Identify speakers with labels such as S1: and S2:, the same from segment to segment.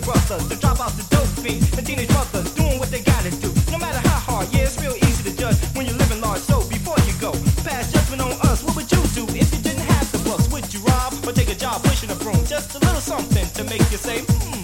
S1: brothers, the dropouts, the dope fiends, and teenage mothers doing what they gotta do. No matter how hard, yeah, it's real easy to judge when you're living large. So before you go, pass judgment on us. What would you do if you didn't have the bucks? Would you rob or take a job pushing a broom? Just a little something to make you say,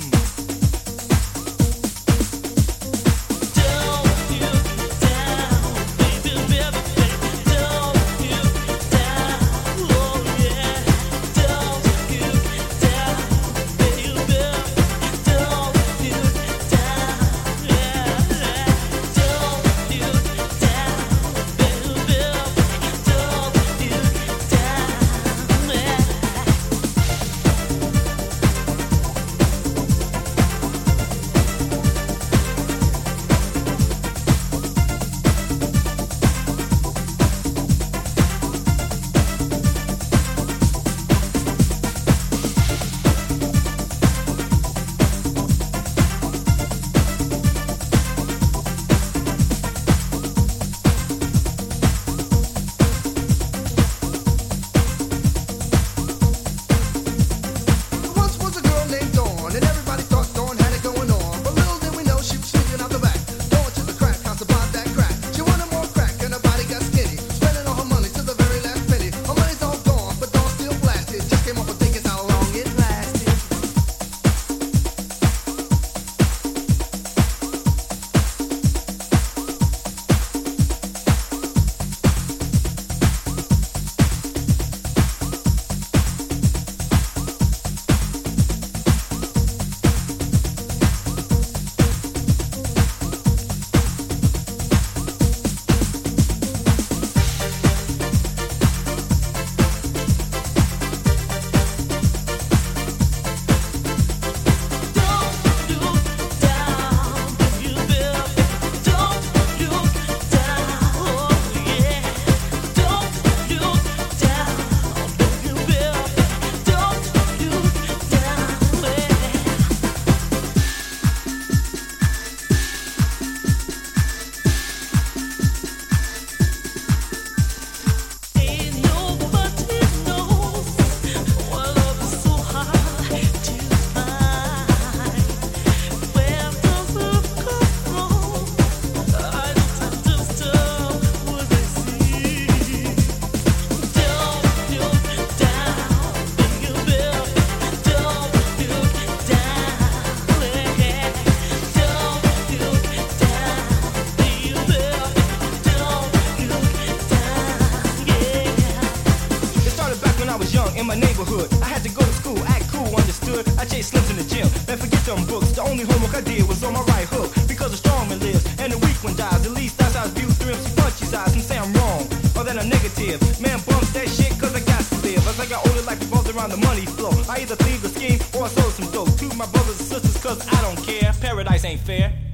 S1: in my neighborhood. I had to go to school, act cool, understood. I chased slims in the gym, man, forget them books. The only homework I did was on my right hook. Because a strong man lives, and the weak one dies. At least that's how I view through MC Punchy's eyes. Some say I'm wrong, or that I'm negative. Man, bump that shit, cause I got to live. As I got older, life revolves around the money flow. I either thieve or scheme, or I sold some dope. To my brothers and sisters, cause I don't care. Paradise ain't fair.